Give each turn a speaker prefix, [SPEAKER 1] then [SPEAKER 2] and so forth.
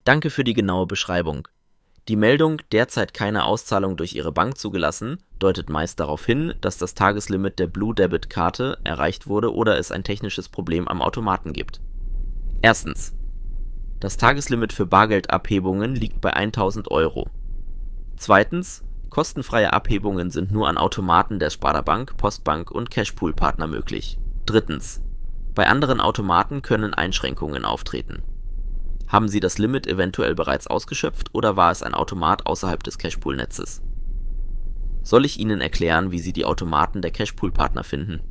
[SPEAKER 1] Danke für die genaue Beschreibung. Die Meldung „Derzeit keine Auszahlung durch Ihre Bank zugelassen“ deutet meist darauf hin, dass das Tageslimit der Blue-Debit-Karte erreicht wurde oder es ein technisches Problem am Automaten gibt. Erstens: Das Tageslimit für Bargeldabhebungen liegt bei 1.000 €. Zweitens: Kostenfreie Abhebungen sind nur an Automaten der Sparda-Bank, Postbank und Cashpool-Partner möglich. Drittens: Bei anderen Automaten können Einschränkungen auftreten. Haben Sie das Limit eventuell bereits ausgeschöpft oder war es ein Automat außerhalb des Cashpool-Netzes? Soll ich Ihnen erklären, wie Sie die Automaten der Cashpool-Partner finden?